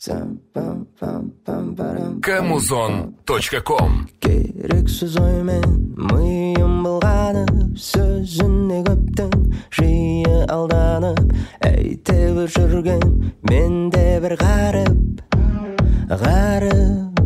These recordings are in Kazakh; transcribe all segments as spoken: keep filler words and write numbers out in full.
камузон точка ком. Керексіз оймен миым былғанып, сөзіне көптің жиі алданып, әйтеуір жүрген менде бір ғарып, ғарып.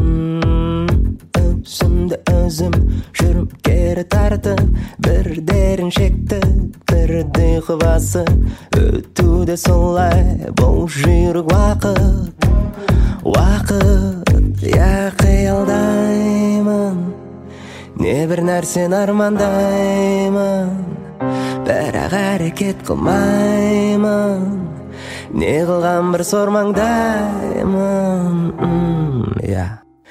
Өзімді өзім жүріп кері тартып, бір дерін шекті, бірді қыбасы, өтуде солай бұл жүрік уақыт, уақыт. Я қиялдаймын, не бір нәрсен армандаймын, бірақ әрекет қылмаймын, не қылған бір сормаңдаймын. Я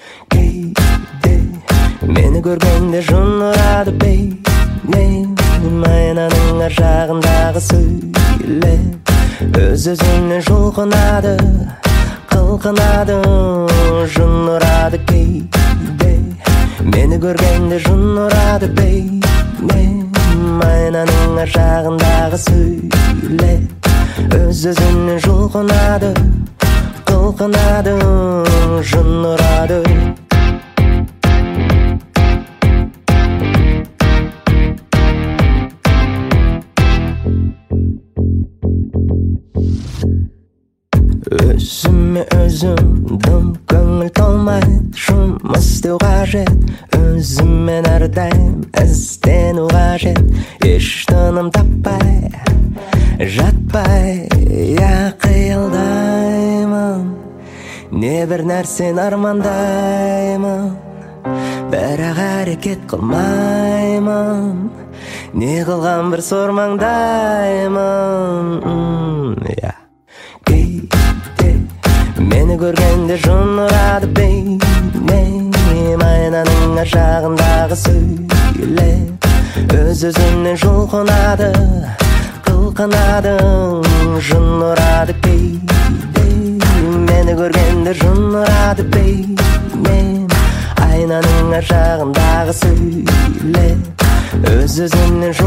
мені көргенде жын ұрады бейнем, айнаның ар жағындағы сөйлеп, өз-өзіне жұлқынады, қылқынады, жын ұрады кейде. Мені көргенде жын ұрады бейнем, айнаның ар жағындағы сөйлеп, өз-өзіне жұлқынады, қылқынады, жын ұрады. Өзіме өзім дым көңіл толмайды, жұмыс істеу қажет, өзіммен әрдайым іздену қажет, еш тыным таппай, жатпай. Я қиялдаймын, не бір нәрсен армандаймын, бірақ әрекет қылмаймын, не қылған бір сормаңдаймын. Я мені көргенде жын ұрады бейнем, айнаның ар жағындағы сөйлеп, өз-өзіне жұлқынады, қылқынады, жын ұрады кейде. Мені көргенде жын ұрады бейнем, айнаның ар жағындағы сөйлеп, өз-өзіне